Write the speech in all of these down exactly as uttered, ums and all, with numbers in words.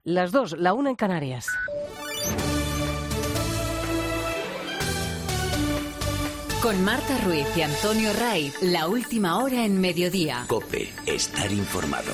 Las dos, la una en Canarias. Con Marta Ruiz y Antonio Raiz, la última hora en Mediodía. COPE, estar informado.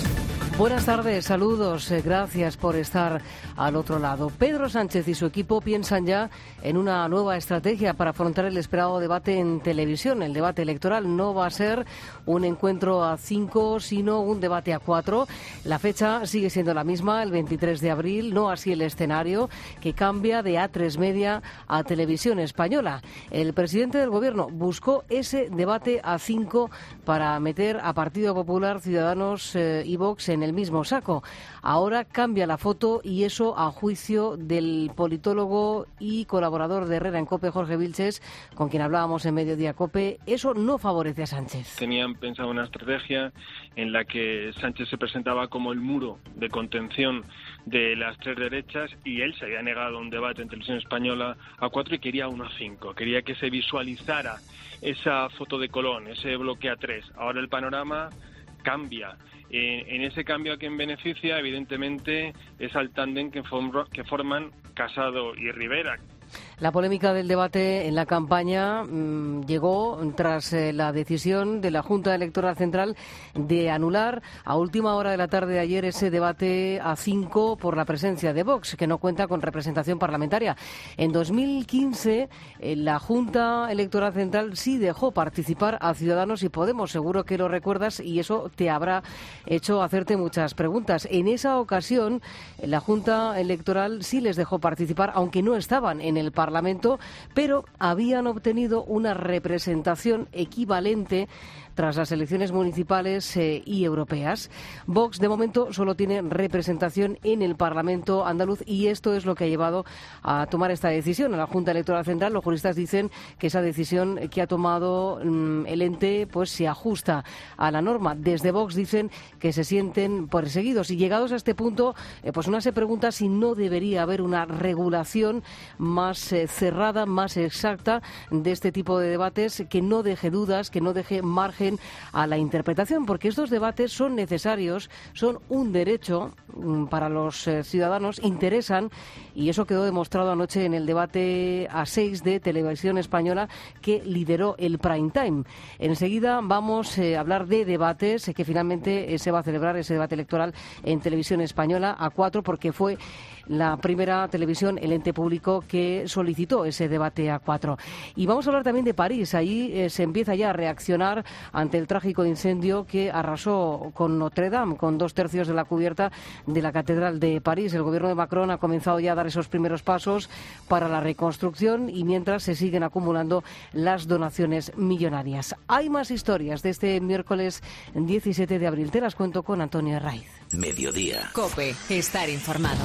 Buenas tardes, saludos, gracias por estar al otro lado. Pedro Sánchez y su equipo piensan ya en una nueva estrategia para afrontar el esperado debate en televisión. El debate electoral no va a ser un encuentro a cinco, sino un debate a cuatro. La fecha sigue siendo la misma, el veintitrés de abril, no así el escenario, que cambia de A tres Media a Televisión Española. El presidente del Gobierno buscó ese debate a cinco para meter a Partido Popular, Ciudadanos eh, y Vox en el mismo saco. Ahora cambia la foto y eso, a juicio del politólogo y colaborador de Herrera en COPE, Jorge Vilches, con quien hablábamos en Mediodía COPE, eso no favorece a Sánchez. Tenían pensado una estrategia en la que Sánchez se presentaba como el muro de contención de las tres derechas y él se había negado a un debate en Televisión Española a cuatro y quería uno a cinco. Quería que se visualizara esa foto de Colón, ese bloque a tres. Ahora el panorama cambia. En ese cambio a quien beneficia, evidentemente, es al tándem que, form- que forman Casado y Rivera. La polémica del debate en la campaña mmm, llegó tras eh, la decisión de la Junta Electoral Central de anular a última hora de la tarde de ayer ese debate a cinco por la presencia de Vox, que no cuenta con representación parlamentaria. En dos mil quince, eh, la Junta Electoral Central sí dejó participar a Ciudadanos y Podemos. Seguro que lo recuerdas y eso te habrá hecho hacerte muchas preguntas. En esa ocasión, la Junta Electoral sí les dejó participar, aunque no estaban en el Parlamento. Parlamento, pero habían obtenido una representación equivalente tras las elecciones municipales eh, y europeas. Vox, de momento, solo tiene representación en el Parlamento andaluz y esto es lo que ha llevado a tomar esta decisión. A la Junta Electoral Central, los juristas dicen que esa decisión que ha tomado mmm, el ente pues se ajusta a la norma. Desde Vox dicen que se sienten perseguidos y llegados a este punto, eh, pues una se pregunta si no debería haber una regulación más eh, cerrada, más exacta de este tipo de debates, que no deje dudas, que no deje margen a la interpretación, porque estos debates son necesarios, son un derecho mmm, para los eh, ciudadanos, interesan, y eso quedó demostrado anoche en el debate a seis de Televisión Española que lideró el prime time. Enseguida vamos eh, a hablar de debates, eh, que finalmente eh, se va a celebrar ese debate electoral en Televisión Española a cuatro, porque fue la primera televisión, el ente público, que solicitó ese debate a cuatro. Y vamos a hablar también de París. Allí eh, se empieza ya a reaccionar ante el trágico incendio que arrasó con Notre Dame, con dos tercios de la cubierta de la Catedral de París. El gobierno de Macron ha comenzado ya a dar esos primeros pasos para la reconstrucción y mientras se siguen acumulando las donaciones millonarias. Hay más historias de este miércoles diecisiete de abril. Te las cuento con Antonio Raiz. Mediodía. COPE, estar informado.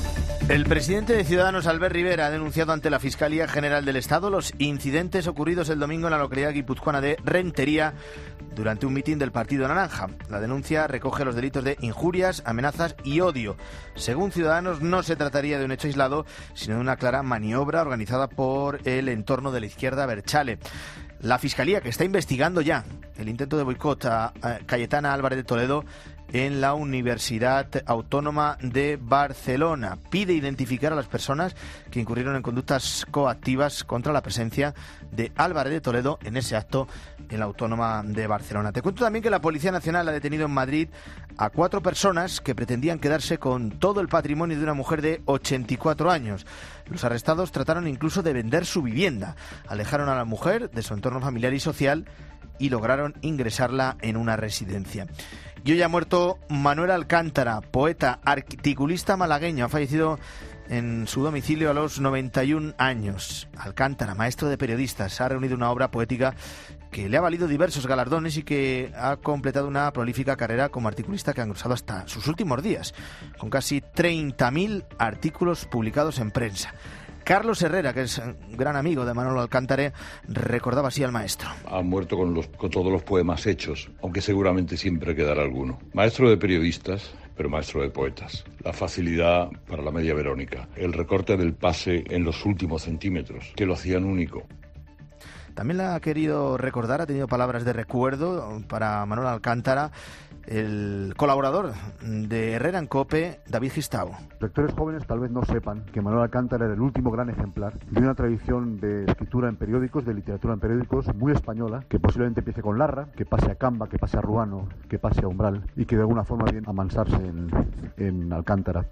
El presidente de Ciudadanos, Albert Rivera, ha denunciado ante la Fiscalía General del Estado los incidentes ocurridos el domingo en la localidad guipuzcoana de Rentería durante un mitin del Partido Naranja. La denuncia recoge los delitos de injurias, amenazas y odio. Según Ciudadanos, no se trataría de un hecho aislado, sino de una clara maniobra organizada por el entorno de la izquierda abertzale. La Fiscalía, que está investigando ya el intento de boicot a Cayetana Álvarez de Toledo en la Universidad Autónoma de Barcelona, pide identificar a las personas que incurrieron en conductas coactivas contra la presencia de Álvarez de Toledo en ese acto en la Autónoma de Barcelona. Te cuento también que la Policía Nacional ha detenido en Madrid a cuatro personas que pretendían quedarse con todo el patrimonio de una mujer de ochenta y cuatro años. Los arrestados trataron incluso de vender su vivienda. Alejaron a la mujer de su entorno familiar y social y lograron ingresarla en una residencia. Y hoy ha muerto Manuel Alcántara, poeta, articulista malagueño. Ha fallecido en su domicilio a los noventa y un años. Alcántara, maestro de periodistas, ha reunido una obra poética que le ha valido diversos galardones y que ha completado una prolífica carrera como articulista que ha engrosado hasta sus últimos días, con casi treinta mil artículos publicados en prensa. Carlos Herrera, que es un gran amigo de Manolo Alcántara, recordaba así al maestro. Ha muerto con, los, con todos los poemas hechos, aunque seguramente siempre quedará alguno. Maestro de periodistas, pero maestro de poetas. La facilidad para la media verónica, el recorte del pase en los últimos centímetros, que lo hacían único. También la ha querido recordar, ha tenido palabras de recuerdo para Manuel Alcántara, el colaborador de Herrera en COPE, David Gistau. Lectores jóvenes tal vez no sepan que Manuel Alcántara era el último gran ejemplar de una tradición de escritura en periódicos, de literatura en periódicos muy española, que posiblemente empiece con Larra, que pase a Camba, que pase a Ruano, que pase a Umbral y que de alguna forma viene a amansarse en, en Alcántara.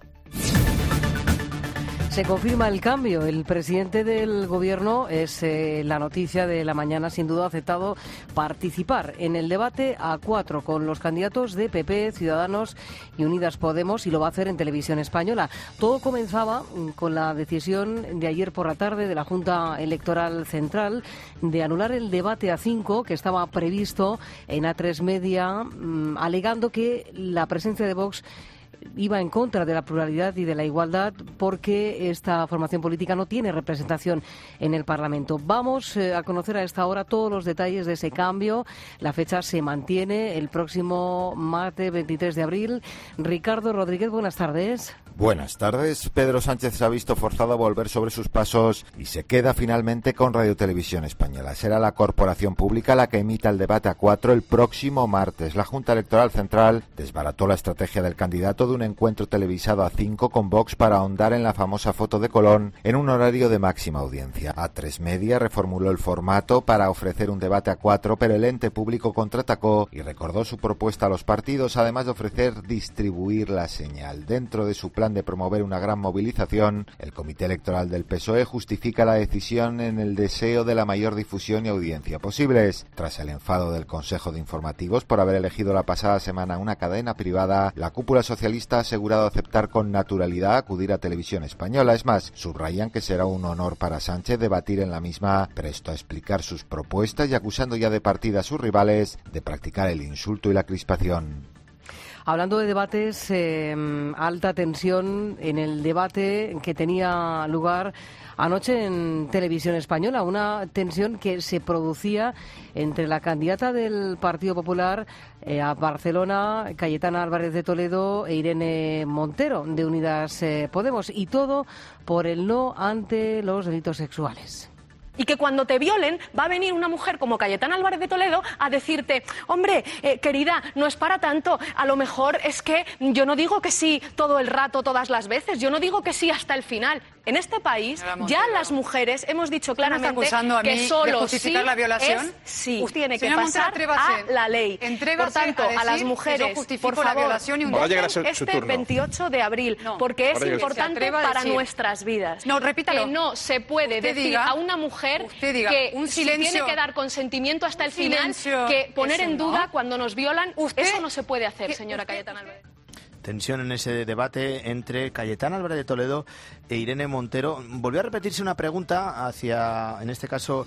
Se confirma el cambio. El presidente del Gobierno, es eh, la noticia de la mañana, sin duda ha aceptado participar en el debate a cuatro con los candidatos de P P, Ciudadanos y Unidas Podemos, y lo va a hacer en Televisión Española. Todo comenzaba con la decisión de ayer por la tarde de la Junta Electoral Central de anular el debate a cinco que estaba previsto en A tres Media, mmm, alegando que la presencia de Vox iba en contra de la pluralidad y de la igualdad porque esta formación política no tiene representación en el Parlamento. Vamos eh, a conocer a esta hora todos los detalles de ese cambio. La fecha se mantiene el próximo martes veintitrés de abril. Ricardo Rodríguez, buenas tardes. Buenas tardes. Pedro Sánchez se ha visto forzado a volver sobre sus pasos y se queda finalmente con Radio Televisión Española. Será la corporación pública la que emita el debate a cuatro el próximo martes. La Junta Electoral Central desbarató la estrategia del candidato de un encuentro televisado a cinco con Vox para ahondar en la famosa foto de Colón en un horario de máxima audiencia. A tres Media reformuló el formato para ofrecer un debate a cuatro, pero el ente público contraatacó y recordó su propuesta a los partidos, además de ofrecer distribuir la señal. Dentro de su plan de promover una gran movilización, el Comité Electoral del P S O E justifica la decisión en el deseo de la mayor difusión y audiencia posibles. Tras el enfado del Consejo de Informativos por haber elegido la pasada semana una cadena privada, la cúpula socialista ha asegurado aceptar con naturalidad acudir a Televisión Española. Es más, subrayan que será un honor para Sánchez debatir en la misma, presto a explicar sus propuestas y acusando ya de partida a sus rivales de practicar el insulto y la crispación. Hablando de debates, eh, alta tensión en el debate que tenía lugar anoche en Televisión Española, una tensión que se producía entre la candidata del Partido Popular eh, a Barcelona, Cayetana Álvarez de Toledo, e Irene Montero, de Unidas eh, Podemos, y todo por el no ante los delitos sexuales. Y que cuando te violen va a venir una mujer como Cayetana Álvarez de Toledo a decirte, hombre, eh, querida, no es para tanto, a lo mejor es que yo no digo que sí todo el rato, todas las veces, yo no digo que sí hasta el final. En este país ya las mujeres hemos dicho claramente a que solo sí la violación? es sí, usted tiene que Señora pasar Montero, a la ley. Por tanto, a, a las mujeres, por favor, voten este veintiocho de abril, no, porque es importante para nuestras vidas. No, repítalo. Que no se puede usted decir diga, a una mujer diga, que un si silencio, tiene que dar consentimiento hasta el final, silencio, que poner en duda no. cuando nos violan, ¿Usted? Eso no se puede hacer, ¿Qué? señora ¿Usted? Cayetana Álvarez. Tensión en ese debate entre Cayetana Álvarez de Toledo e Irene Montero. Volvió a repetirse una pregunta hacia, en este caso,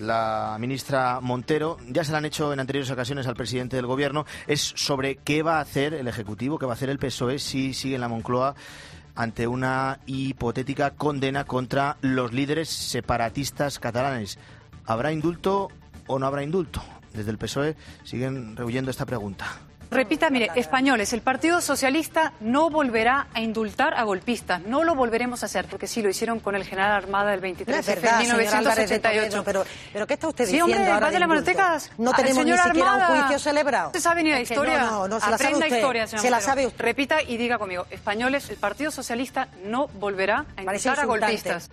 la ministra Montero. Ya se la han hecho en anteriores ocasiones al presidente del Gobierno. Es sobre qué va a hacer el Ejecutivo, qué va a hacer el P S O E si sigue en la Moncloa ante una hipotética condena contra los líderes separatistas catalanes. ¿Habrá indulto o no habrá indulto? Desde el P S O E siguen rehuyendo esta pregunta. Repita, mire, españoles, el Partido Socialista no volverá a indultar a golpistas, no lo volveremos a hacer, porque sí lo hicieron con el general Armada del veintitrés de mil novecientos ochenta y ocho. Pero, pero ¿qué está usted sí, diciendo hombre, ahora vaya de a las manotecas. No tenemos ni siquiera Armada. un juicio celebrado. ¿Usted sabe ni la es historia? No, no, no, se la sabe usted. Historia, se la sabe usted. Repita y diga conmigo, españoles, el Partido Socialista no volverá a indultar a golpistas.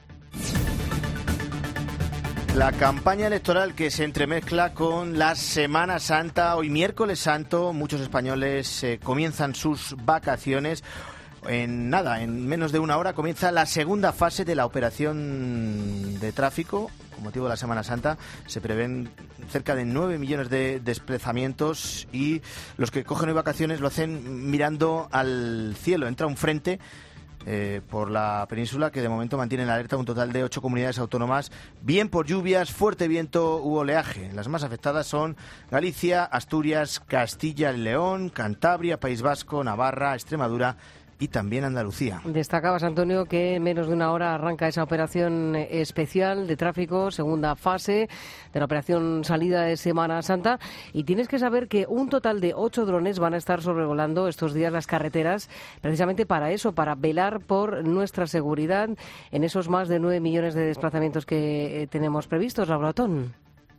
La campaña electoral que se entremezcla con la Semana Santa. Hoy miércoles santo, muchos españoles eh, comienzan sus vacaciones. En nada, en menos de una hora comienza la segunda fase de la operación de tráfico. Con motivo de la Semana Santa se prevén cerca de nueve millones de desplazamientos y los que cogen hoy vacaciones lo hacen mirando al cielo. Entra un frente Eh, por la península que de momento mantiene en alerta un total de ocho comunidades autónomas, bien por lluvias, fuerte viento u oleaje. Las más afectadas son Galicia, Asturias, Castilla y León, Cantabria, País Vasco, Navarra, Extremadura y también Andalucía. Destacabas, Antonio, que en menos de una hora arranca esa operación especial de tráfico, segunda fase de la operación salida de Semana Santa, y tienes que saber que un total de ocho drones van a estar sobrevolando estos días las carreteras, precisamente para eso, para velar por nuestra seguridad en esos más de nueve millones de desplazamientos que eh, tenemos previstos, Laura Otón.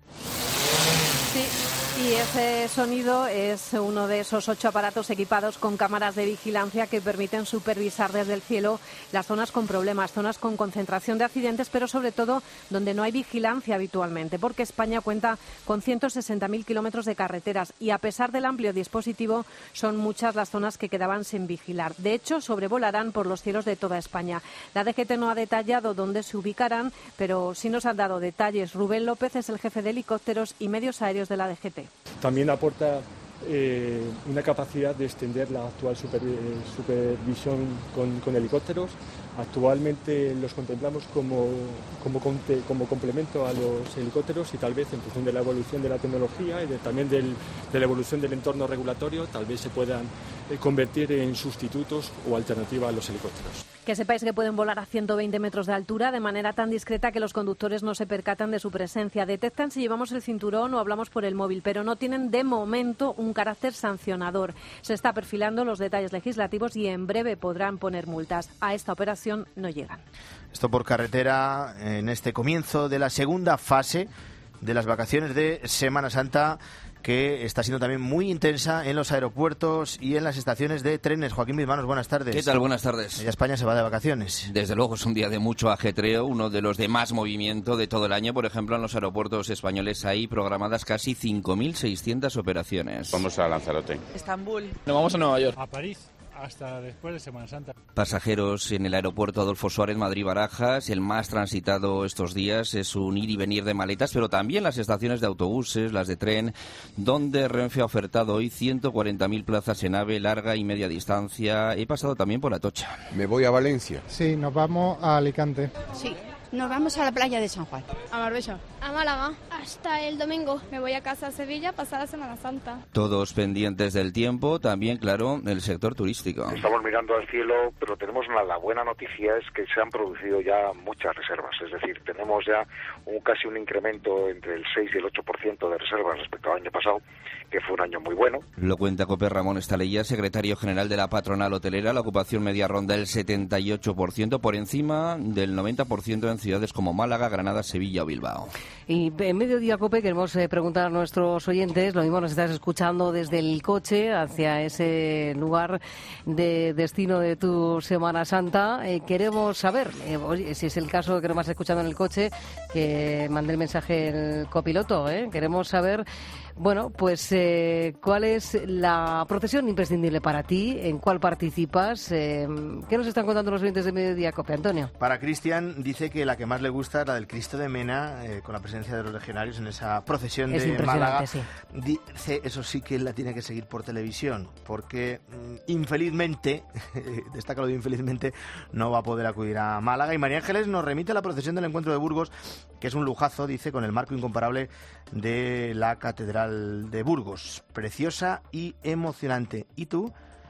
Y ese sonido es uno de esos ocho aparatos equipados con cámaras de vigilancia que permiten supervisar desde el cielo las zonas con problemas, zonas con concentración de accidentes, pero sobre todo donde no hay vigilancia habitualmente, porque España cuenta con ciento sesenta mil kilómetros de carreteras y a pesar del amplio dispositivo son muchas las zonas que quedaban sin vigilar. De hecho, sobrevolarán por los cielos de toda España. La D G T no ha detallado dónde se ubicarán, pero sí nos han dado detalles. Rubén López es el jefe de helicópteros y medios aéreos de la D G T. También aporta eh, una capacidad de extender la actual super, eh, supervisión con, con helicópteros. Actualmente los contemplamos como, como, como complemento a los helicópteros y tal vez en función de la evolución de la tecnología y de, también del, de la evolución del entorno regulatorio, tal vez se puedan eh, convertir en sustitutos o alternativa a los helicópteros. Que sepáis que pueden volar a ciento veinte metros de altura de manera tan discreta que los conductores no se percatan de su presencia. Detectan si llevamos el cinturón o hablamos por el móvil, pero no tienen de momento un carácter sancionador. Se está perfilando los detalles legislativos y en breve podrán poner multas. A esta operación no llegan. Esto por carretera en este comienzo de la segunda fase de las vacaciones de Semana Santa, que está siendo también muy intensa en los aeropuertos y en las estaciones de trenes. Joaquín Bismanos, buenas tardes. ¿Qué tal? Buenas tardes. Ya España se va de vacaciones. Desde luego es un día de mucho ajetreo, uno de los de más movimiento de todo el año. Por ejemplo, en los aeropuertos españoles hay programadas casi cinco mil seiscientas operaciones. Vamos a Lanzarote. Estambul. Nos vamos a Nueva York. A París. Hasta después de Semana Santa. Pasajeros en el aeropuerto Adolfo Suárez Madrid-Barajas. El más transitado estos días es un ir y venir de maletas, pero también las estaciones de autobuses, las de tren, donde Renfe ha ofertado hoy ciento cuarenta mil plazas en AVE, larga y media distancia. He pasado también por Atocha. ¿Me voy a Valencia? Sí, nos vamos a Alicante. Sí. Nos vamos a la playa de San Juan. A Marbella. A Málaga. Hasta el domingo. Me voy a casa a Sevilla pasada Semana Santa. Todos pendientes del tiempo, también, claro, el sector turístico. Estamos mirando al cielo, pero tenemos una, la buena noticia es que se han producido ya muchas reservas. Es decir, tenemos ya un casi un incremento entre el seis y el ocho por ciento de reservas respecto al año pasado, que fue un año muy bueno. Lo cuenta Cope Ramón Estalella, secretario general de la patronal hotelera. La ocupación media ronda el setenta y ocho por ciento, por encima del noventa por ciento en ciudades como Málaga, Granada, Sevilla o Bilbao. Y en Mediodía Cope queremos eh, preguntar a nuestros oyentes, lo mismo nos estás escuchando desde el coche hacia ese lugar de destino de tu Semana Santa. Eh, queremos saber, eh, oye, si es el caso que nos vas escuchando en el coche, que mande el mensaje el copiloto. Eh. Queremos saber, bueno, pues eh, cuál es la procesión imprescindible para ti, en cuál participas. Eh, ¿Qué nos están contando los oyentes de Mediodía Cope, Antonio? Para Cristian dice que la que más le gusta es la del Cristo de Mena, eh, con la presencia de los legionarios en esa procesión es de Málaga. Sí. Dice, eso sí, que él la tiene que seguir por televisión, porque mm, infelizmente, destaca lo de infelizmente, no va a poder acudir a Málaga. Y María Ángeles nos remite a la procesión del Encuentro de Burgos, que es un lujazo, dice, con el marco incomparable de la Catedral de Burgos. Preciosa y emocionante. ¿Y tú?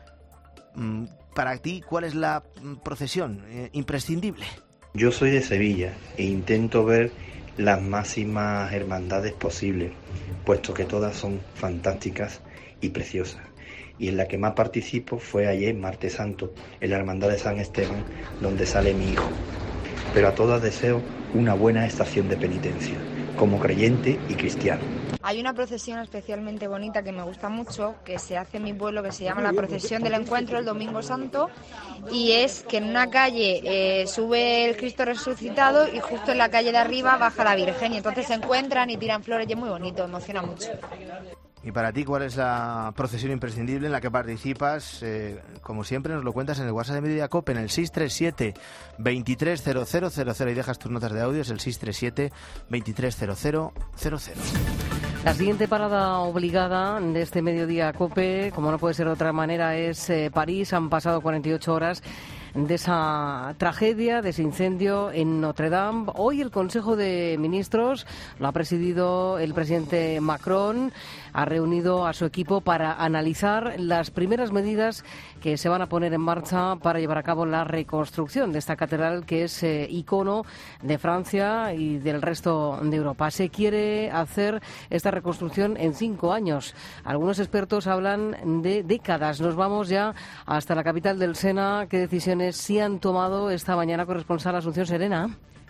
Mm, para ti, ¿cuál es la procesión eh, imprescindible? Yo soy de Sevilla e intento ver las máximas hermandades posibles, puesto que todas son fantásticas y preciosas. Y en la que más participo fue ayer, martes santo, en la hermandad de San Esteban, donde sale mi hijo. Pero a todas deseo una buena estación de penitencia, como creyente y cristiano. Hay una procesión especialmente bonita que me gusta mucho, que se hace en mi pueblo, que se llama la procesión del encuentro el Domingo Santo, y es que en una calle eh, sube el Cristo resucitado y justo en la calle de arriba baja la Virgen, y entonces se encuentran y tiran flores y es muy bonito, emociona mucho. Y para ti, ¿cuál es la procesión imprescindible en la que participas? Eh, como siempre, nos lo cuentas en el WhatsApp de Mediodía Cope, en el seis tres siete, veintitrés cero cero cero cero, y dejas tus notas de audio, es el seis tres siete, veintitrés cero cero cero cero. La siguiente parada obligada de este Mediodía Cope, como no puede ser de otra manera, es eh, París. Han pasado cuarenta y ocho horas de esa tragedia, de ese incendio en Notre Dame. Hoy el Consejo de Ministros lo ha presidido el presidente Macron. Ha reunido a su equipo para analizar las primeras medidas que se van a poner en marcha para llevar a cabo la reconstrucción de esta catedral, que es eh, icono de Francia y del resto de Europa. Se quiere hacer esta reconstrucción en cinco años. Algunos expertos hablan de décadas. Nos vamos ya hasta la capital del Sena. ¿Qué decisiones sí han tomado esta mañana? Corresponsal Asunción Serena.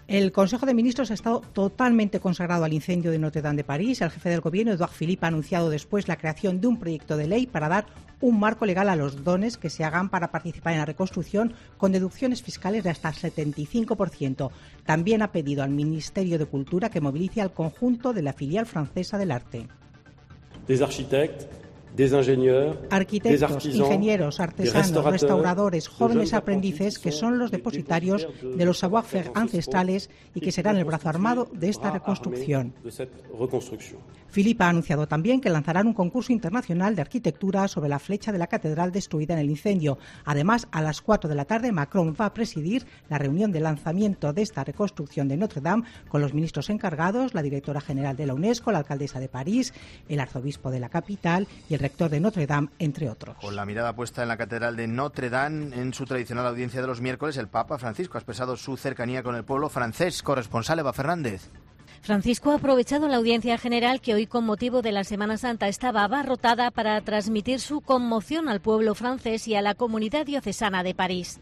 El Consejo de Ministros ha estado totalmente consagrado al incendio de Notre Dame de París. El jefe del Gobierno, Édouard Philippe, ha anunciado después la creación de un proyecto de ley para dar un marco legal a los dones que se hagan para participar en la reconstrucción con deducciones fiscales de hasta el setenta y cinco por ciento. También ha pedido al Ministerio de Cultura que movilice al conjunto de la filial francesa del arte. Des architectes, des ingénieurs, Arquitectos, des artisans, ingenieros, artesanos, restauradores, jóvenes aprendices que son los depositarios de los savoir-faire ancestrales y que serán el brazo armado de esta reconstrucción. Philippe ha anunciado también que lanzarán un concurso internacional de arquitectura sobre la flecha de la catedral destruida en el incendio. Además, a las cuatro de la tarde, Macron va a presidir la reunión de lanzamiento de esta reconstrucción de Notre Dame con los ministros encargados, la directora general de la UNESCO, la alcaldesa de París, el arzobispo de la capital y el rector de Notre Dame, entre otros. Con la mirada puesta en la catedral de Notre Dame, en su tradicional audiencia de los miércoles, el Papa Francisco ha expresado su cercanía con el pueblo francés. Corresponsal Eva Fernández. Francisco ha aprovechado la audiencia general, que hoy con motivo de la Semana Santa estaba abarrotada, para transmitir su conmoción al pueblo francés y a la comunidad diocesana de París.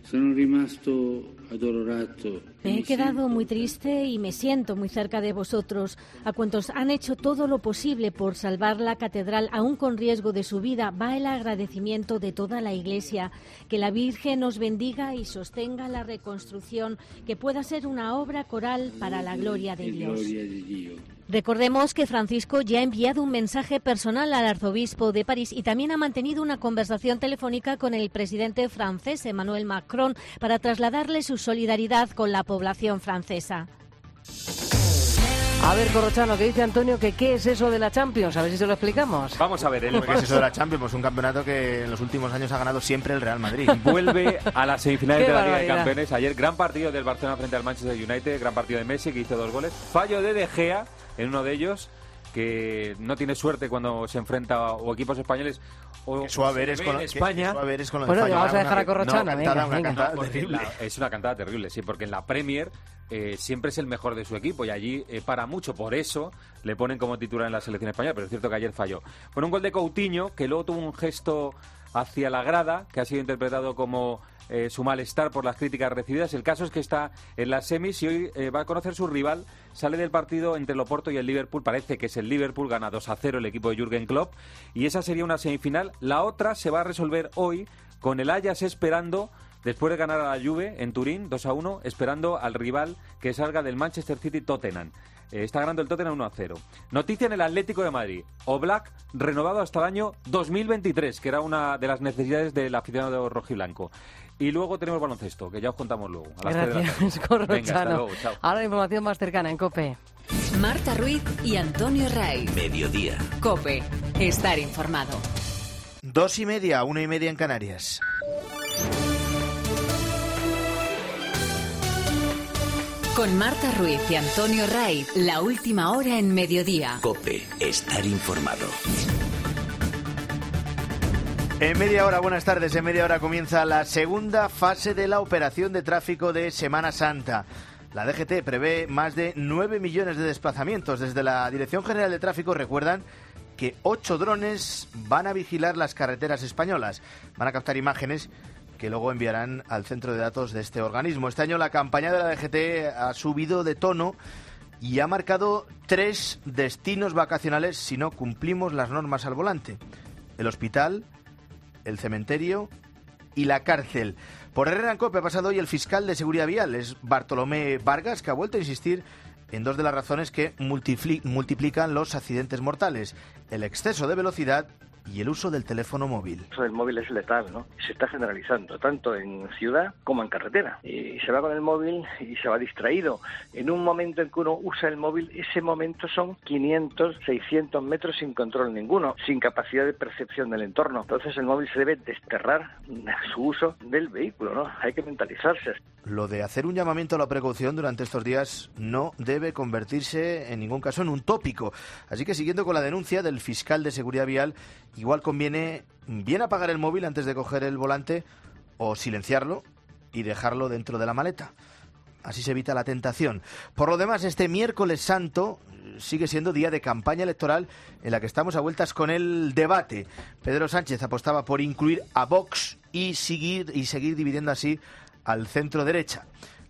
Me he quedado muy triste y me siento muy cerca de vosotros, a cuantos han hecho todo lo posible por salvar la catedral, aún con riesgo de su vida. Va el agradecimiento de toda la Iglesia. Que la Virgen os bendiga y sostenga la reconstrucción, que pueda ser una obra coral para la gloria de Dios. Recordemos que Francisco ya ha enviado un mensaje personal al arzobispo de París y también ha mantenido una conversación telefónica con el presidente francés, Emmanuel Macron, para trasladarle su solidaridad con la población francesa. A ver, Corrochano, que dice Antonio que qué es eso de la Champions, a ver si se lo explicamos. Vamos a ver, el... ¿qué es eso de la Champions? Pues un campeonato que en los últimos años ha ganado siempre el Real Madrid. Vuelve a las semifinales de la Liga barbaridad. de Campeones. Ayer, gran partido del Barcelona frente al Manchester United, gran partido de Messi, que hizo dos goles. Fallo de De Gea en uno de ellos, que no tiene suerte cuando se enfrenta o equipos españoles o Qué suave eres con, en España. Qué suave eres con lo de Bueno, fallar. vamos a dejar a Corrochano, Una venga, cantada, una venga. cantada No, porque terrible. la- es una cantada terrible, sí, porque en la Premier eh, siempre es el mejor de su equipo y allí eh, para mucho, por eso le ponen como titular en la selección española, pero es cierto que ayer falló. Con un gol de Coutinho, que luego tuvo un gesto hacia la grada, que ha sido interpretado como eh, su malestar por las críticas recibidas. El caso es que está en las semis y hoy eh, va a conocer su rival. Sale del partido entre el Oporto y el Liverpool. Parece que es el Liverpool, gana dos a cero el equipo de Jürgen Klopp. Y esa sería una semifinal. La otra se va a resolver hoy con el Ajax esperando, después de ganar a la Juve en Turín dos a uno, esperando al rival que salga del Manchester City, Tottenham. Eh, está ganando el Tottenham uno a cero. Noticia en el Atlético de Madrid. Oblak renovado hasta el año dos mil veintitrés, que era una de las necesidades del aficionado rojiblanco. Y luego tenemos baloncesto, que ya os contamos luego. A las tres de la Gracias, tarde. Corrochano. Venga, hasta luego, chao. Ahora la información más cercana en COPE. Marta Ruiz y Antonio Ray. Mediodía. COPE. Estar informado. Dos y media, una y media en Canarias. Con Marta Ruiz y Antonio Ray, la última hora en Mediodía. COPE. Estar informado. En media hora, buenas tardes, en media hora comienza la segunda fase de la operación de tráfico de Semana Santa. La D G T prevé más de nueve millones de desplazamientos. Desde la Dirección General de Tráfico recuerdan que ocho drones van a vigilar las carreteras españolas. Van a captar imágenes que luego enviarán al centro de datos de este organismo. Este año la campaña de la D G T ha subido de tono y ha marcado tres destinos vacacionales si no cumplimos las normas al volante: el hospital, el cementerio y la cárcel. Por Herrera en COPE ha pasado hoy el fiscal de Seguridad Vial, es Bartolomé Vargas, que ha vuelto a insistir en dos de las razones que multipli- multiplican los accidentes mortales: el exceso de velocidad y el uso del teléfono móvil. El móvil es letal, ¿no? Se está generalizando, tanto en ciudad como en carretera. Y se va con el móvil y se va distraído. En un momento en que uno usa el móvil, ese momento son quinientos, seiscientos metros sin control ninguno, sin capacidad de percepción del entorno. Entonces el móvil se debe desterrar su uso del vehículo, ¿no? Hay que mentalizarse. Lo de hacer un llamamiento a la precaución durante estos días no debe convertirse en ningún caso en un tópico. Así que, siguiendo con la denuncia del fiscal de Seguridad Vial, igual conviene bien apagar el móvil antes de coger el volante o silenciarlo y dejarlo dentro de la maleta. Así se evita la tentación. Por lo demás, este miércoles santo sigue siendo día de campaña electoral en la que estamos a vueltas con el debate. Pedro Sánchez apostaba por incluir a Vox y seguir, y seguir dividiendo así al centro derecha.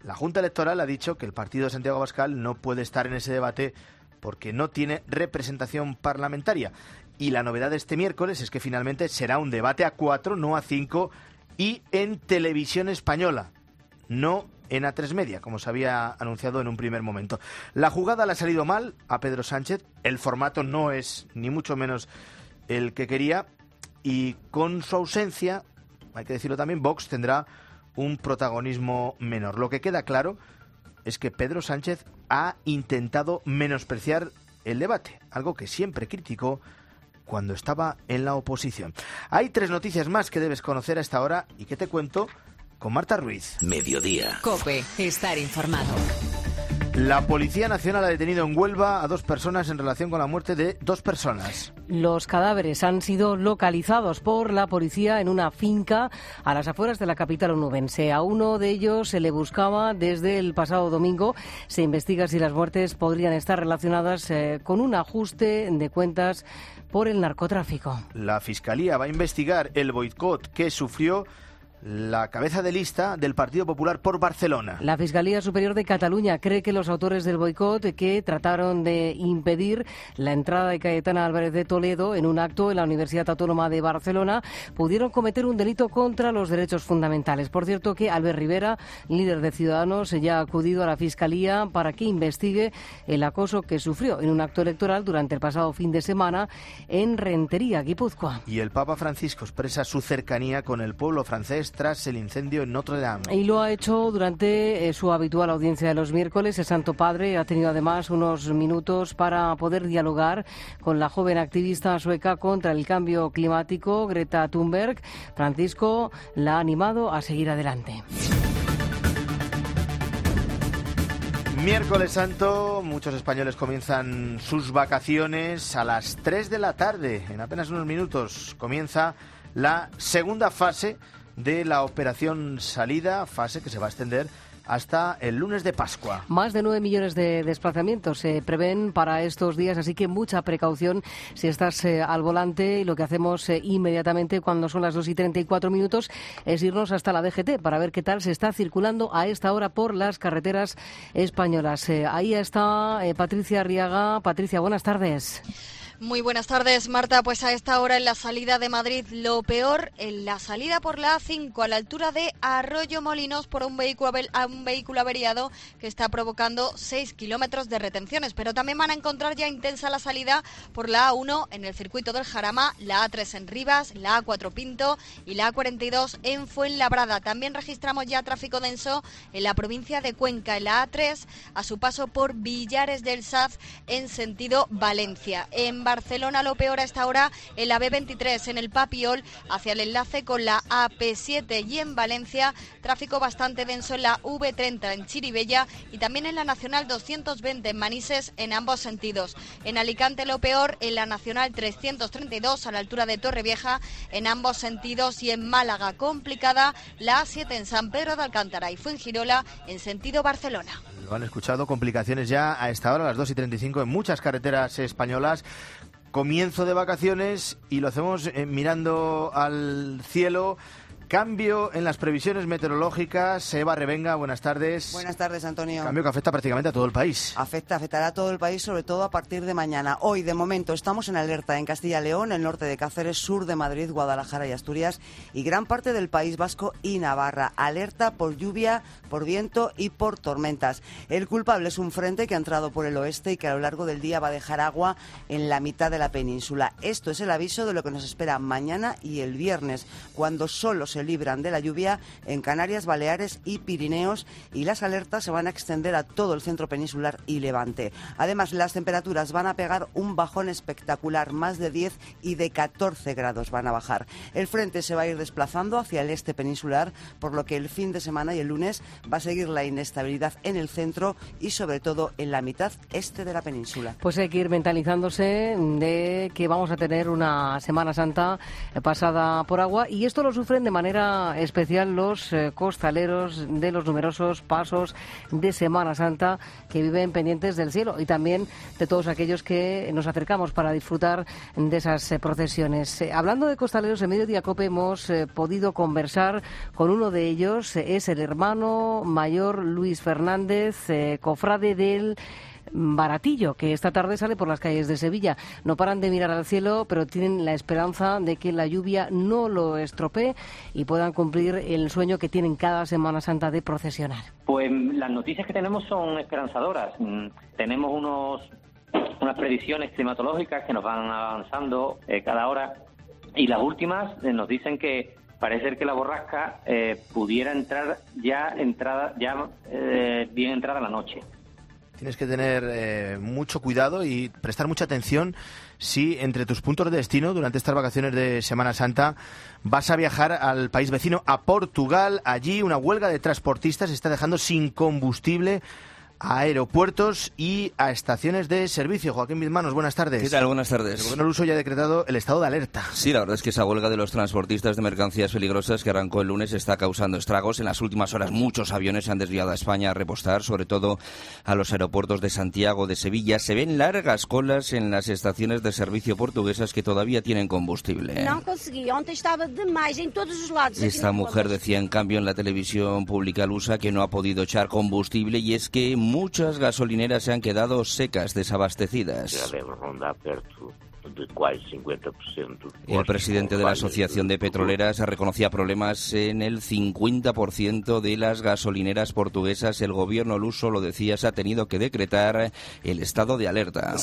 La Junta Electoral ha dicho que el partido de Santiago Abascal no puede estar en ese debate porque no tiene representación parlamentaria. Y la novedad de este miércoles es que finalmente será un debate a cuatro, no a cinco, y en Televisión Española, no en A tres Media, como se había anunciado en un primer momento. La jugada le ha salido mal a Pedro Sánchez, el formato no es ni mucho menos el que quería, y con su ausencia, hay que decirlo también, Vox tendrá un protagonismo menor. Lo que queda claro es que Pedro Sánchez ha intentado menospreciar el debate, algo que siempre criticó cuando estaba en la oposición. Hay tres noticias más que debes conocer a esta hora y que te cuento con Marta Ruiz. Mediodía. COPE, estar informado. La Policía Nacional ha detenido en Huelva a dos personas en relación con la muerte de dos personas. Los cadáveres han sido localizados por la policía en una finca a las afueras de la capital onubense. A uno de ellos se le buscaba desde el pasado domingo. Se investiga si las muertes podrían estar relacionadas eh, con un ajuste de cuentas por el narcotráfico. La Fiscalía va a investigar el boicot que sufrió la cabeza de lista del Partido Popular por Barcelona. La Fiscalía Superior de Cataluña cree que los autores del boicot que trataron de impedir la entrada de Cayetana Álvarez de Toledo en un acto en la Universidad Autónoma de Barcelona pudieron cometer un delito contra los derechos fundamentales. Por cierto que Albert Rivera, líder de Ciudadanos, ya ha acudido a la Fiscalía para que investigue el acoso que sufrió en un acto electoral durante el pasado fin de semana en Rentería, Guipúzcoa. Y el Papa Francisco expresa su cercanía con el pueblo francés tras el incendio en Notre Dame. Y lo ha hecho durante eh, su habitual audiencia de los miércoles. El Santo Padre ha tenido además unos minutos para poder dialogar con la joven activista sueca contra el cambio climático, Greta Thunberg. Francisco la ha animado a seguir adelante. Miércoles Santo, muchos españoles comienzan sus vacaciones a las tres de la tarde. En apenas unos minutos comienza la segunda fase de la operación salida, fase que se va a extender hasta el lunes de Pascua. Más de nueve millones de desplazamientos se prevén para estos días, así que mucha precaución si estás eh, al volante. Y lo que hacemos eh, inmediatamente cuando son las dos y treinta y cuatro minutos es irnos hasta la D G T para ver qué tal se está circulando a esta hora por las carreteras españolas. Eh, ahí está eh, Patricia Arriaga. Patricia, buenas tardes. Muy buenas tardes, Marta. Pues a esta hora en la salida de Madrid, lo peor en la salida por la A cinco, a la altura de Arroyo Molinos, por un vehículo, a un vehículo averiado que está provocando seis kilómetros de retenciones. Pero también van a encontrar ya intensa la salida por la A uno en el circuito del Jarama, la A tres en Rivas, la A cuatro Pinto y la A cuarenta y dos en Fuenlabrada. También registramos ya tráfico denso en la provincia de Cuenca, en la A tres, a su paso por Villares del Saz en sentido Valencia. En Barcelona lo peor a esta hora en la B veintitrés, en el Papiol, hacia el enlace con la A P siete, y en Valencia tráfico bastante denso en la V treinta en Chirivella y también en la Nacional doscientos veinte en Manises en ambos sentidos. En Alicante lo peor en la Nacional trescientos treinta y dos a la altura de Torrevieja en ambos sentidos, y en Málaga complicada la A siete en San Pedro de Alcántara y Fuengirola en sentido Barcelona. Lo han escuchado, complicaciones ya a esta hora, a las dos y treinta y cinco, en muchas carreteras españolas. Comienzo de vacaciones y lo hacemos eh, mirando al cielo. Cambio en las previsiones meteorológicas. Eva Revenga, buenas tardes. Buenas tardes, Antonio. Cambio que afecta prácticamente a todo el país. Afecta, afectará a todo el país, sobre todo a partir de mañana. Hoy, de momento, estamos en alerta en Castilla y León, el norte de Cáceres, sur de Madrid, Guadalajara y Asturias, y gran parte del País Vasco y Navarra. Alerta por lluvia, por viento y por tormentas. El culpable es un frente que ha entrado por el oeste y que a lo largo del día va a dejar agua en la mitad de la península. Esto es el aviso de lo que nos espera mañana y el viernes, cuando solo se libran de la lluvia en Canarias, Baleares y Pirineos, y las alertas se van a extender a todo el centro peninsular y Levante. Además, las temperaturas van a pegar un bajón espectacular, más de diez y de catorce grados van a bajar. El frente se va a ir desplazando hacia el este peninsular, por lo que el fin de semana y el lunes va a seguir la inestabilidad en el centro y sobre todo en la mitad este de la península. Pues hay que ir mentalizándose de que vamos a tener una Semana Santa pasada por agua, y esto lo sufren de manera manera especial los eh, costaleros de los numerosos pasos de Semana Santa que viven pendientes del cielo y también de todos aquellos que nos acercamos para disfrutar de esas eh, procesiones. Eh, hablando de costaleros, en Mediodía Cope hemos eh, podido conversar con uno de ellos, eh, es el hermano mayor Luis Fernández, eh, cofrade del Baratillo, que esta tarde sale por las calles de Sevilla. No paran de mirar al cielo, pero tienen la esperanza de que la lluvia no lo estropee y puedan cumplir el sueño que tienen cada Semana Santa de procesionar. Pues las noticias que tenemos son esperanzadoras. Tenemos unos unas predicciones climatológicas que nos van avanzando eh, cada hora, y las últimas eh, nos dicen que parece ser que la borrasca eh, pudiera entrar ya entrada ya eh, bien entrada la noche. Tienes que tener eh, mucho cuidado y prestar mucha atención si entre tus puntos de destino durante estas vacaciones de Semana Santa vas a viajar al país vecino, a Portugal. Allí una huelga de transportistas está dejando sin combustible a aeropuertos y a estaciones de servicio. Joaquín Bizmanos, buenas tardes. ¿Qué tal? Buenas tardes. El Gobierno luso ya ha decretado el estado de alerta. Sí, la verdad es que esa huelga de los transportistas de mercancías peligrosas que arrancó el lunes está causando estragos. En las últimas horas muchos aviones se han desviado a España a repostar, sobre todo a los aeropuertos de Santiago, de Sevilla. Se ven largas colas en las estaciones de servicio portuguesas que todavía tienen combustible. No conseguí, antes estaba demais en todos los lados. Esta mujer decía en cambio en la televisión pública lusa que no ha podido echar combustible, y es que muchas gasolineras se han quedado secas, desabastecidas. El presidente de la Asociación de Petroleras reconocía problemas en el cincuenta por ciento de las gasolineras portuguesas. El gobierno luso, lo decía, se ha tenido que decretar el estado de alerta.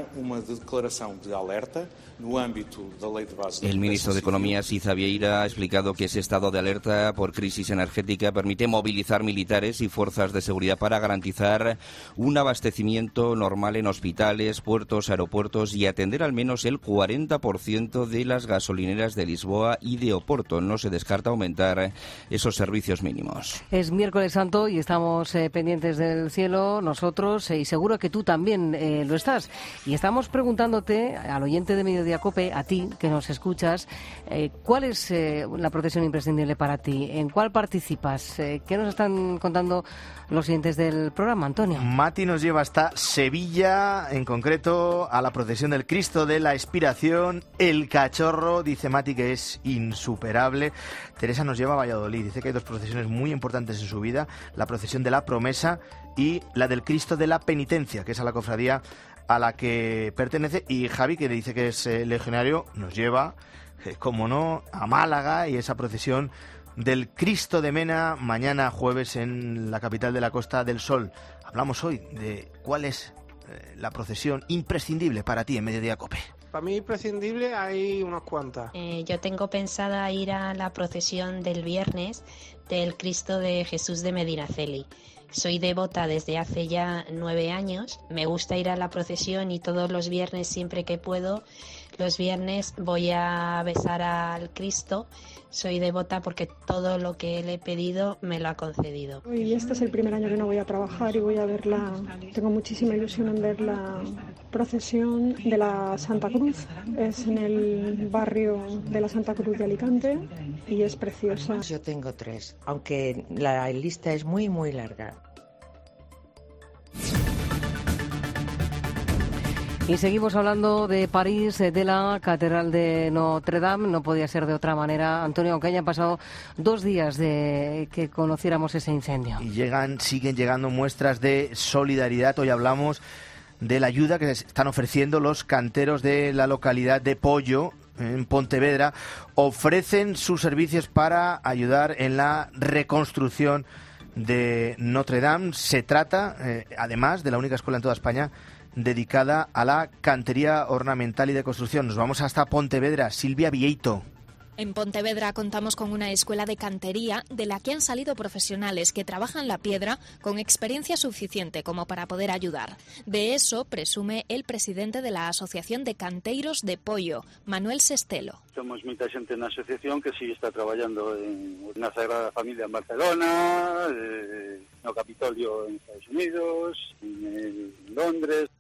El ministro de Economía, Siza Vieira, ha explicado que ese estado de alerta por crisis energética permite movilizar militares y fuerzas de seguridad para garantizar un abastecimiento normal en hospitales, puertos, aeropuertos y atender al menos el cuarenta por ciento de las gasolineras de Lisboa y de Oporto. No se descarta aumentar esos servicios mínimos. Es miércoles santo y estamos eh, pendientes del cielo nosotros, eh, y seguro que tú también eh, lo estás. Y estamos preguntándote, al oyente de Mediodía Cope, a ti que nos escuchas, eh, ¿cuál es eh, la procesión imprescindible para ti? ¿En cuál participas? Eh, ¿Qué nos están contando los oyentes del programa, Antonio? Mati nos lleva hasta Sevilla, en concreto a la procesión del Cristo de la Expiración, el Cachorro. Dice Mati que es insuperable. Teresa nos lleva a Valladolid, dice que hay dos procesiones muy importantes en su vida: la procesión de la Promesa y la del Cristo de la Penitencia, que es a la cofradía a la que pertenece. Y Javi, que le dice que es eh, legionario, nos lleva, eh, como no, a Málaga y esa procesión del Cristo de Mena, mañana jueves en la capital de la Costa del Sol. Hablamos hoy de cuál es eh, la procesión imprescindible para ti en Mediodía Cope. Para mí imprescindible hay unas cuantas. Eh, yo tengo pensada ir a la procesión del viernes del Cristo de Jesús de Medinaceli. Soy devota desde hace ya nueve años. Me gusta ir a la procesión y todos los viernes, siempre que puedo, los viernes voy a besar al Cristo. Soy devota porque todo lo que le he pedido me lo ha concedido. Y este es el primer año que no voy a trabajar y voy a verla. Tengo muchísima ilusión en ver la procesión de la Santa Cruz. Es en el barrio de la Santa Cruz de Alicante y es preciosa. Yo tengo tres, aunque la lista es muy, muy larga. Y seguimos hablando de París, de la Catedral de Notre Dame. No podía ser de otra manera, Antonio, aunque hayan pasado dos días de que conociéramos ese incendio. Y llegan, siguen llegando muestras de solidaridad. Hoy hablamos de la ayuda que están ofreciendo los canteros de la localidad de Pollo, en Pontevedra. Ofrecen sus servicios para ayudar en la reconstrucción de Notre Dame. Se trata, eh, además, de la única escuela en toda España dedicada a la cantería ornamental y de construcción. Nos vamos hasta Pontevedra. Silvia Vieito. En Pontevedra contamos con una escuela de cantería de la que han salido profesionales que trabajan la piedra con experiencia suficiente como para poder ayudar. De eso presume el presidente de la Asociación de Canteiros de Pollo, Manuel Sestelo. Somos moita xente na asociación que sí está traballando en, na Sagrada Familia en Barcelona, eh, no Capitolio en Estados Unidos, en, en Londres.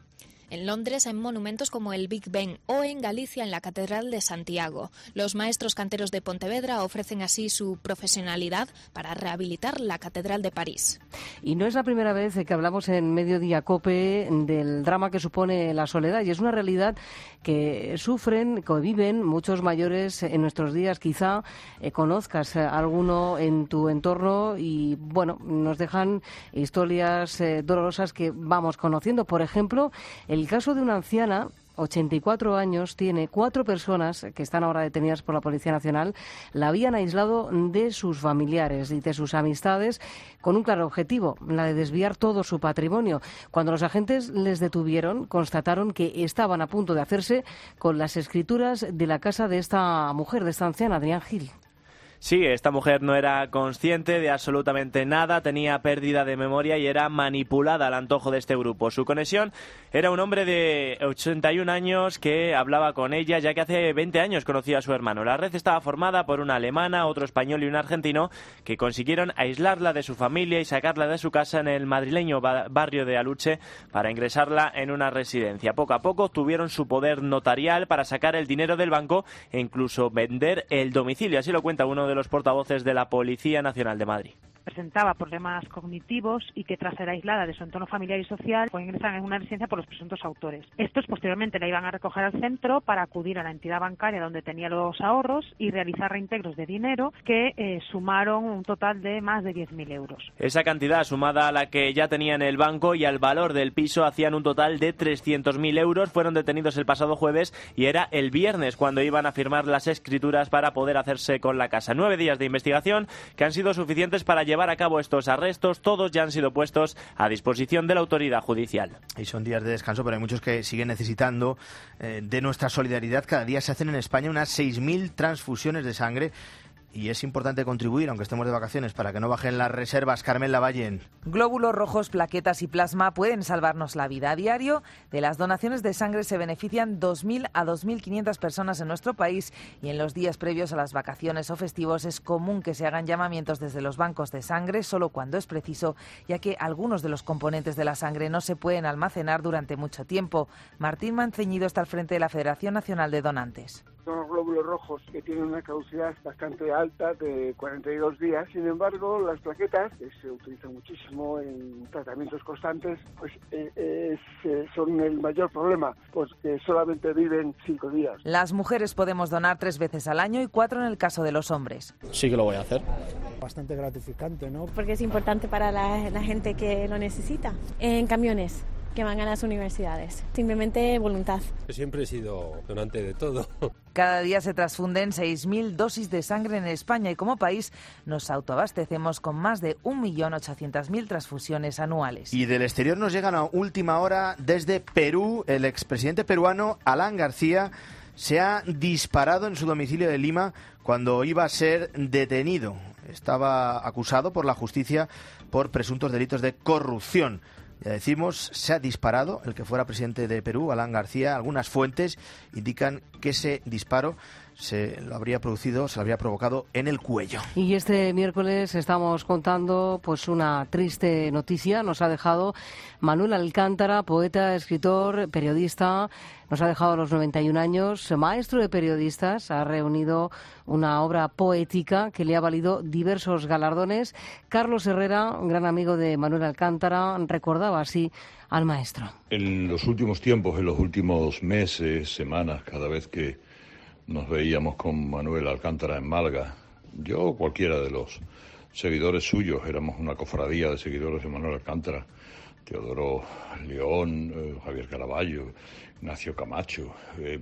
en Londres en monumentos como el Big Ben o en Galicia en la Catedral de Santiago. Los maestros canteros de Pontevedra ofrecen así su profesionalidad para rehabilitar la Catedral de París. Y no es la primera vez que hablamos en Mediodía COPE del drama que supone la soledad, y es una realidad que sufren, que viven muchos mayores en nuestros días. Quizá eh, conozcas a alguno en tu entorno y, bueno, nos dejan historias eh, dolorosas que vamos conociendo. Por ejemplo, el caso de una anciana, ochenta y cuatro años, tiene cuatro personas que están ahora detenidas por la Policía Nacional, la habían aislado de sus familiares y de sus amistades con un claro objetivo, la de desviar todo su patrimonio. Cuando los agentes les detuvieron, constataron que estaban a punto de hacerse con las escrituras de la casa de esta mujer, de esta anciana, Adrián Gil. Sí, esta mujer no era consciente de absolutamente nada, tenía pérdida de memoria y era manipulada al antojo de este grupo. Su conexión era un hombre de ochenta y un años que hablaba con ella, ya que hace veinte años conocía a su hermano. La red estaba formada por una alemana, otro español y un argentino que consiguieron aislarla de su familia y sacarla de su casa en el madrileño barrio de Aluche para ingresarla en una residencia. Poco a poco obtuvieron su poder notarial para sacar el dinero del banco e incluso vender el domicilio. Así lo cuenta uno de los portavoces de la Policía Nacional de Madrid. Presentaba problemas cognitivos y que tras ser aislada de su entorno familiar y social fue ingresada en una residencia por los presuntos autores. Estos posteriormente la iban a recoger al centro para acudir a la entidad bancaria donde tenía los ahorros y realizar reintegros de dinero que eh, sumaron un total de más de diez mil euros. Esa cantidad, sumada a la que ya tenía en el banco y al valor del piso, hacían un total de trescientos mil euros. Fueron detenidos el pasado jueves y era el viernes cuando iban a firmar las escrituras para poder hacerse con la casa. Nueve días de investigación que han sido suficientes para llevar a cabo estos arrestos. Todos ya han sido puestos a disposición de la autoridad judicial. Y son días de descanso, pero hay muchos que siguen necesitando eh, de nuestra solidaridad. Cada día se hacen en España unas seis mil transfusiones de sangre. Y es importante contribuir, aunque estemos de vacaciones, para que no bajen las reservas. Carmen Lavallén. Glóbulos rojos, plaquetas y plasma pueden salvarnos la vida. A diario, de las donaciones de sangre se benefician dos mil a dos mil quinientas personas en nuestro país, y en los días previos a las vacaciones o festivos es común que se hagan llamamientos desde los bancos de sangre solo cuando es preciso, ya que algunos de los componentes de la sangre no se pueden almacenar durante mucho tiempo. Martín Manceñido está al frente de la Federación Nacional de Donantes. Son los glóbulos rojos que tienen una caducidad bastante alta de cuarenta y dos días. Sin embargo, las plaquetas, que se utilizan muchísimo en tratamientos constantes, pues eh, es, eh, son el mayor problema, porque solamente viven cinco días. Las mujeres podemos donar tres veces al año y cuatro en el caso de los hombres. Sí que lo voy a hacer. Bastante gratificante, ¿no? Porque es importante para la, la gente que lo necesita. En camiones que van a las universidades. Simplemente voluntad. Siempre he sido donante de todo. Cada día se transfunden seis mil dosis de sangre en España y como país nos autoabastecemos con más de un millón ochocientas mil transfusiones anuales. Y del exterior nos llegan a última hora desde Perú. El expresidente peruano Alan García se ha disparado en su domicilio de Lima cuando iba a ser detenido. Estaba acusado por la justicia por presuntos delitos de corrupción. Ya decimos, se ha disparado el que fuera presidente de Perú, Alan García. Algunas fuentes indican que ese disparo se lo habría producido, se lo habría provocado en el cuello. Y este miércoles estamos contando pues una triste noticia. Nos ha dejado Manuel Alcántara, poeta, escritor, periodista. Nos ha dejado a los noventa y un años, maestro de periodistas. Ha reunido una obra poética que le ha valido diversos galardones. Carlos Herrera, un gran amigo de Manuel Alcántara, recordaba así al maestro. En los últimos tiempos, en los últimos meses, semanas, cada vez que nos veíamos con Manuel Alcántara en Málaga, yo cualquiera de los seguidores suyos, éramos una cofradía de seguidores de Manuel Alcántara, Teodoro León, eh, Javier Caraballo, Ignacio Camacho, eh,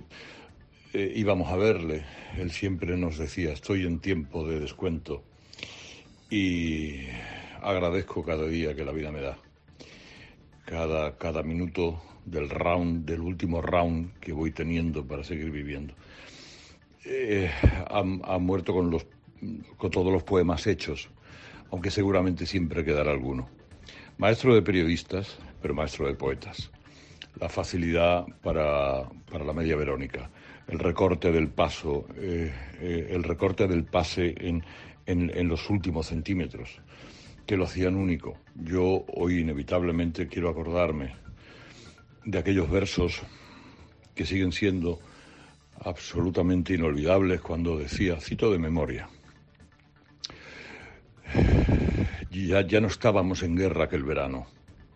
eh, íbamos a verle. Él siempre nos decía, estoy en tiempo de descuento y agradezco cada día que la vida me da, cada, cada minuto del round, del último round que voy teniendo para seguir viviendo. Eh, ha, ha muerto con, los, con todos los poemas hechos, aunque seguramente siempre quedará alguno. Maestro de periodistas, pero maestro de poetas. La facilidad para, para la media verónica, el recorte del paso, eh, eh, el recorte del pase en, en, en los últimos centímetros, que lo hacían único. Yo hoy inevitablemente quiero acordarme de aquellos versos que siguen siendo absolutamente inolvidables cuando decía, cito de memoria, ya, ya no estábamos en guerra aquel verano.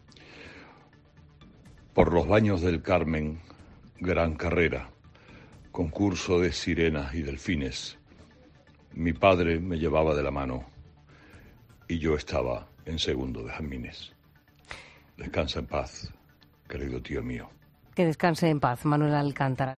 Por los baños del Carmen, gran carrera, concurso de sirenas y delfines. Mi padre me llevaba de la mano y yo estaba en segundo de jazmines. Descansa en paz, querido tío mío. Que descanse en paz, Manuel Alcántara.